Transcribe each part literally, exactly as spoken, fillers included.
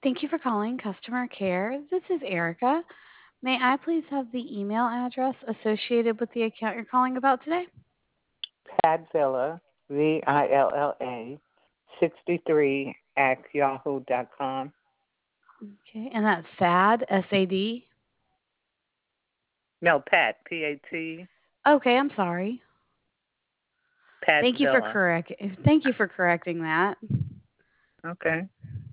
Thank you for calling customer care. This is Erica. May I please have the email address associated with the account you're calling about today? Pat Villa, V I L L A, sixty-three at yahoo dot com. Okay, and that's SAD, S A D. No, Pat, P A T, Okay, I'm sorry. Pat Thank you for Villa. correct. Thank you for correcting that. Okay.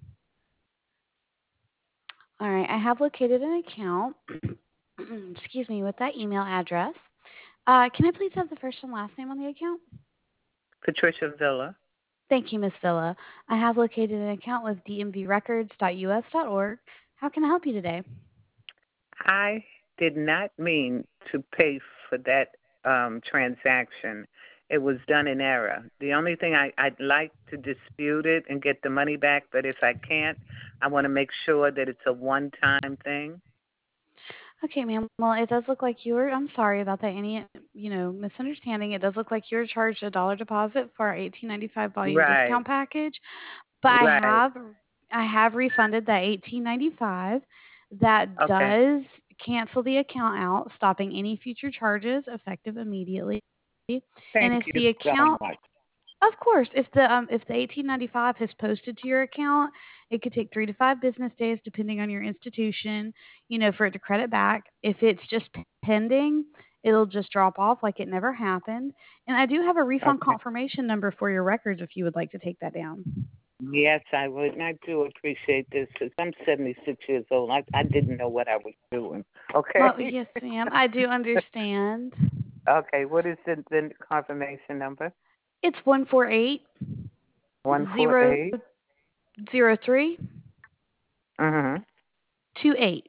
All right, I have located an account. Excuse me, with that email address. Uh, can I please have the first and last name on the account? Patricia Villa. Thank you, Miss Villa. I have located an account with d m v records dot u s dot org. How can I help you today? I did not mean to pay for that um, transaction. It was done in error. The only thing I, I'd like to dispute it and get the money back, but if I can't, I want to make sure that it's a one-time thing. Okay, ma'am. Well, it does look like you were, I'm sorry about that, any, you know, misunderstanding. It does look like you were charged a dollar deposit for our eighteen ninety-five volume Right, discount package, but I right. have, I have refunded that eighteen ninety-five. That Okay. does cancel the account out, stopping any future charges effective immediately. And Thank if you the so account much. of course, if the um, if the eighteen ninety-five has posted to your account, it could take three to five business days, depending on your institution, you know, for it to credit back. If it's just pending, it'll just drop off like it never happened. And I do have a refund Okay. confirmation number for your records if you would like to take that down. Yes, I would. And I do appreciate this because I'm seventy-six years old. I, I didn't know what I was doing. Oh, Okay? yes, ma'am. I do understand. Okay, what is the, the confirmation number? It's one four eight zero one four eight. zero three Mm-hmm. two eight.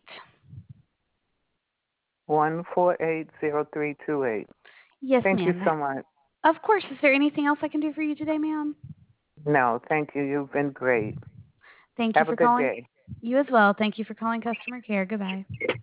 one four eight zero three two eight. Yes, Thank you ma'am. so much. Of course. Is there anything else I can do for you today, ma'am? No, thank you. You've been great. Thank you Have a for good calling. day. You as well. Thank you for calling customer care. Goodbye.